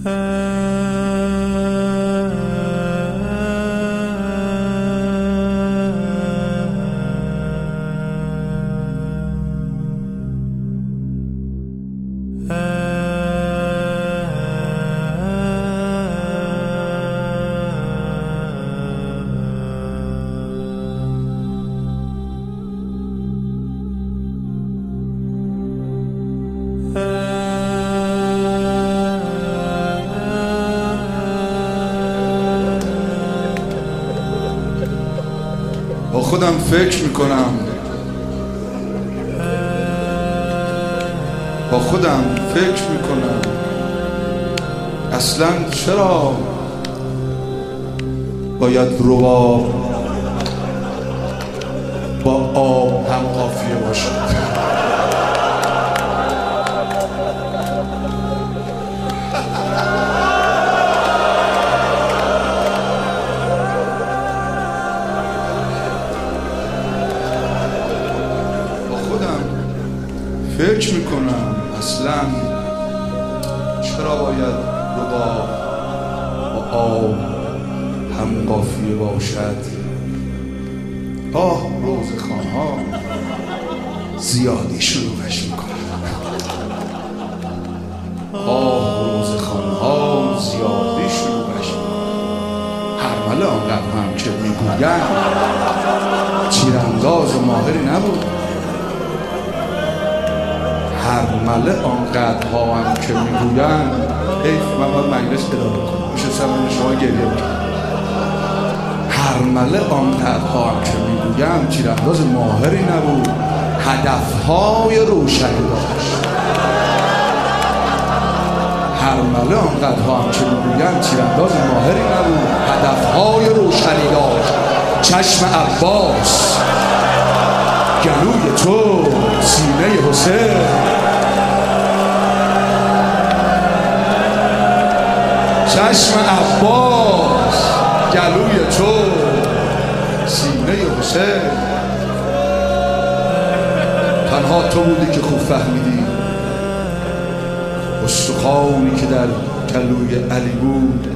با خودم فکر میکنم، با خودم فکر میکنم اصلا چرا باید رباب با آب هم قافیه باشه؟ فکر میکنم اصلا چرا باید رباب با آب هم قافیه باشد؟ روزخوان‌ها زیادی شلوغش میکنن، روزخوان‌ها زیادی شلوغش میکنن. هرمله آنقدر هم که میگوین تیرانداز ماهری نبود. هرمله آنقدر ها هم که میگوین حیف من باید مجلس اداره کنم، میشه سمن شما گریه بکنم. هرمله آنقدر ها هم که میگوین تیرانداز ماهری نبود، هدفهای روشنی داشت. هرمله آنقدر ها هم که میگوین تیرانداز ماهری نبود، هدفهای روشنی داشت. چشم عباس، گلوی تو، سینه حسین. چشم عباس، گلوی تو، سینه حسین. تنها تو بودی که خوب فهمیدی استخوانی که در گلوی علی بود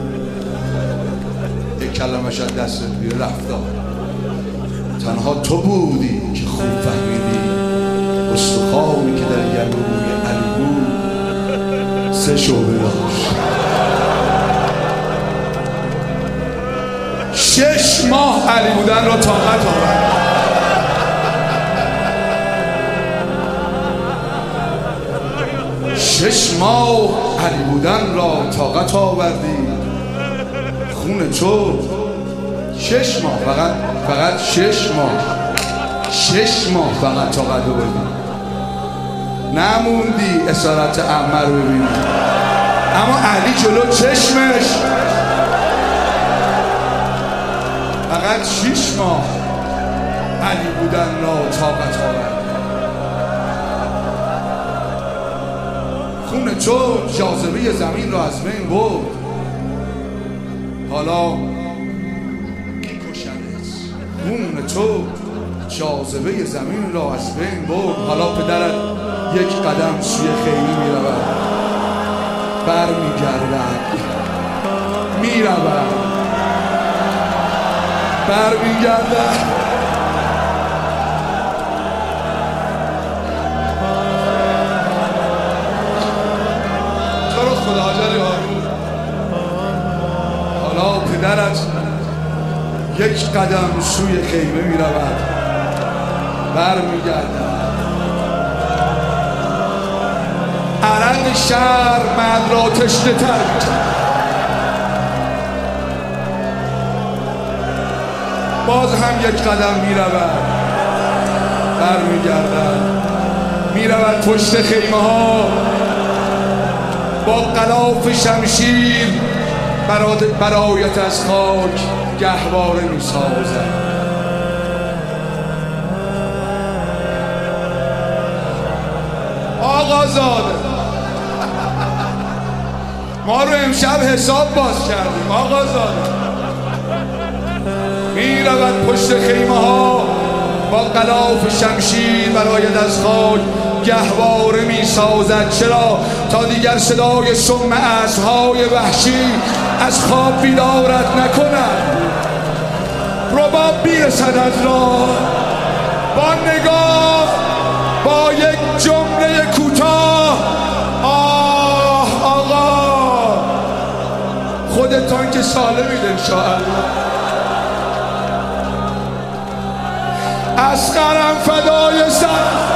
یک کلمش از دست بیره رفتا. تنها تو بودی که خوب فهمیدی استخوانی که در گلوی علی بود 3 شعبه داشت. 6 ماه علی بودن را طاقت آورد. 6 ماه علی بودن را طاقت آوردی. خون تو 6 ماه، فقط 6 ماه، 6 ماه فقط طاقت آوردی. نموندی اسارت عمه رو ببینی، اما علی جلو چشمش فقط 6 ماه علی بودن را طاقت آورد. خون تو جاذبه زمین را از بین برد. حالا میکشنت. خون تو جاذبه زمین را از بین برد. حالا پدرت یک قدم سوی خیمه میرود، برمیگردد، میرود، برمیگردد. تو رو خدا حاجلی هارون، حالا پدرت یک قدم سوی خیمه میرود، برمیگردد. عرق شهر من را تشنه تر می‌کند. باز هم یک قدم میرود، برمیگردد، میرود پشت خیمه ها، با غلاف شمشیر برایت از خاک گهواره میسازد. آقازاده، ما رو امشب حساب باز کردیم. آقازاده میرود پشت خیمه ها، با غلاف شمشیر برایت از خاک گهواره می سازد. چرا؟ تا دیگر صدای سم اسب‌های وحشی از خواب بیدارت نکند. رباب میرسد از راه با نگاه، با یک جمله کوتاه: آه آقا خودتان که سالمید انشاءالله. اصغرم فدای سر